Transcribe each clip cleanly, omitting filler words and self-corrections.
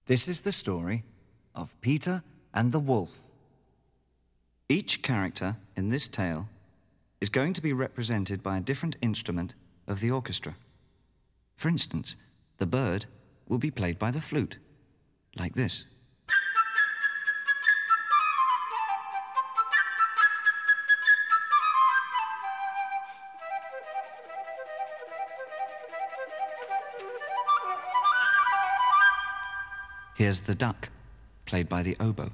This is the story of Peter and the Wolf. Each character in this tale is going to be represented by a different instrument of the orchestra. For instance, the bird will be played by the flute, like this. Here's the duck, played by the oboe.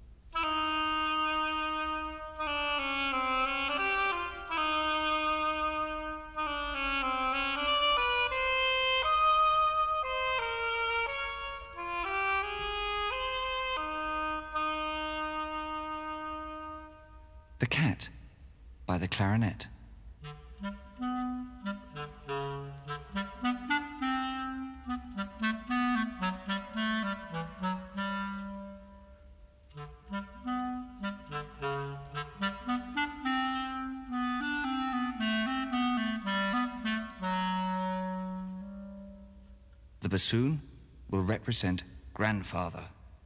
The cat, by the clarinet. The bassoon will represent grandfather.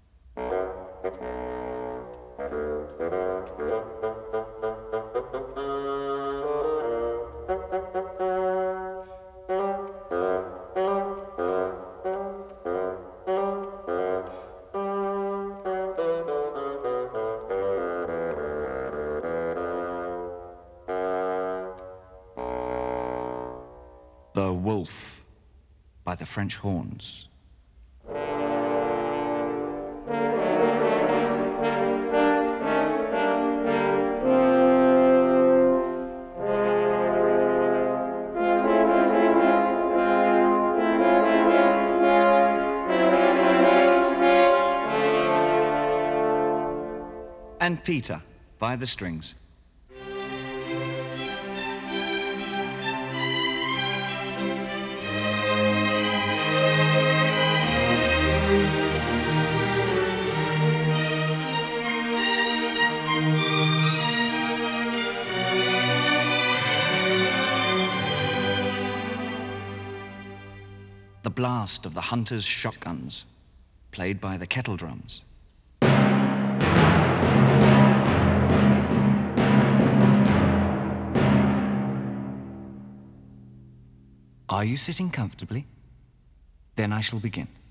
The Wolf, by the French horns. And Peter, by the strings. The blast of the hunters' shotguns, played by the kettle drums. Are you sitting comfortably? Then I shall begin.